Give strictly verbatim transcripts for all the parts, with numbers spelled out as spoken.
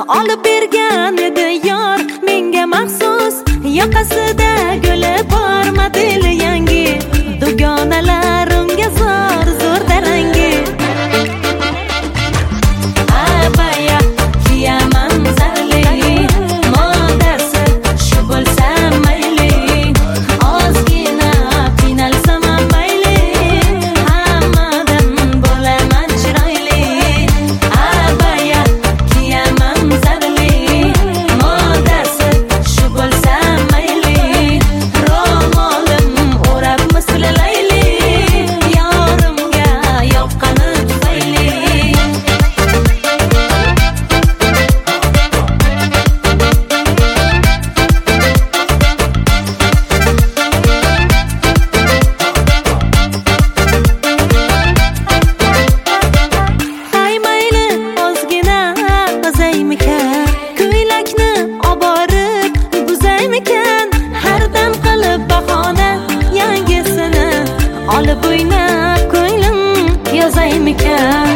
olib bergan edi yor menga maxsus. Yoqasida guli bor model yangi, dugonalarimga zor zo'r darangi. Abaya kiyaman zarli, modasi shu bo'lsa mayli, ozgina qiynalsam mayli, hammadan bo'laman chiroyli. Abaya kiyaman zarli, modasi shu bo'lsa mayli, ro'molim o'rab mislayli, yorimga yoqqani tufayli. Hay mayli ozgina ozaymikan, ko'ylakni oborib buzaymikan, har dam qilib bahona yangisini olib o'ynab ko'nglim yozaymikan.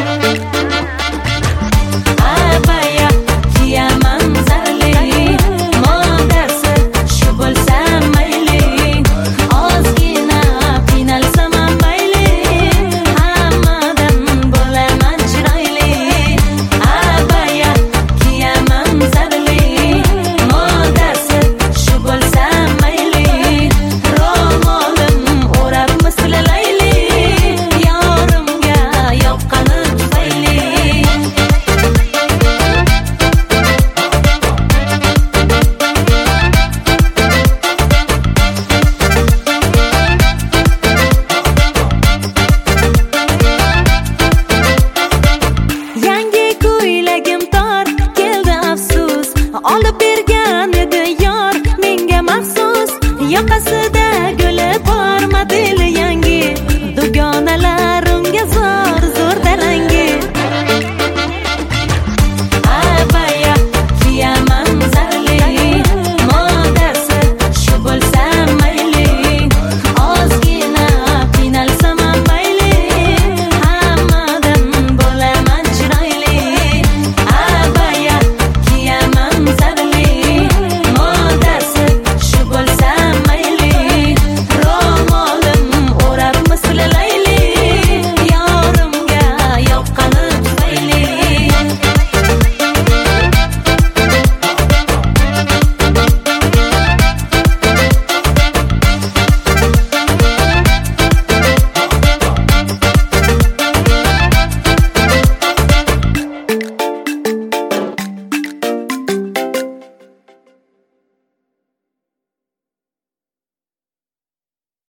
Abaya kiyaman zarli, modasi shu bo'lsa mayli, ozgina qiynalsam mayli, hammadan bo'laman chiroyli. Abaya kiyaman zarli, modasi shu bo'lsa mayli, ro'molim o'rab mislayli, yorimga yoqqani tufayli. Yangi ko'ylagim tor keldi afsus, olib